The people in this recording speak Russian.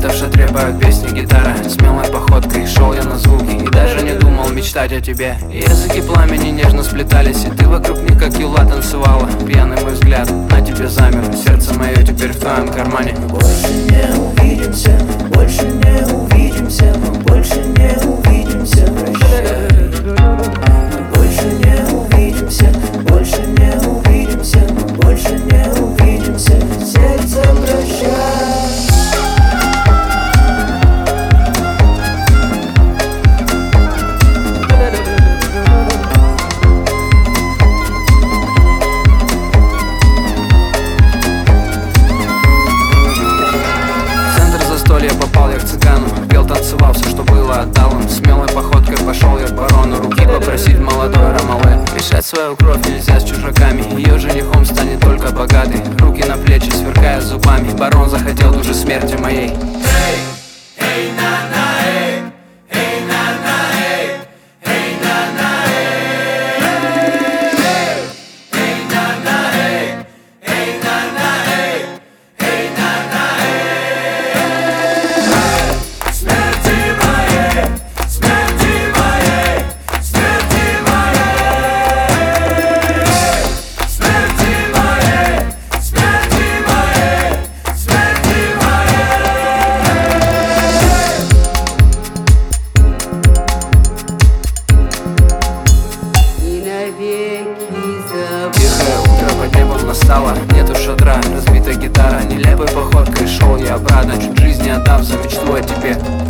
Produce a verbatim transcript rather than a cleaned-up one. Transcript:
Где-то в шатре поют песни гитара. Смелой походкой шел я на звуки и даже не думал мечтать о тебе. Языки пламени нежно сплетались, и ты вокруг них как юла танцевала. Пьяный мой взгляд на тебе замер, сердце мое теперь в твоем кармане. Больше не увидимся, больше не увидимся, мы больше не увидимся, прощай. Мы больше не увидимся, больше не увидимся, мы больше не увидимся, сердце прощай. Я попал я к цыгану, пел, танцевал, все, что было, отдал им. Смелой походкой пошел я к барону, руки попросить молодой Ромале. Мешать свою кровь нельзя с чужаками, ее женихом станет только богатый. Руки на плечи сверкая зубами, барон захотел души смерти моей. Эй, эй, на, на, эй, эй, на, на, эй, эй, на, на, эй, эй, на, на, эй, эй, на, на, эй, эй, на, на, эй. Тихое утро под небом настало, нету шатра, разбита гитара. Нелепой походкой шел я обратно, чуть жизни отдав за мечту о тебе.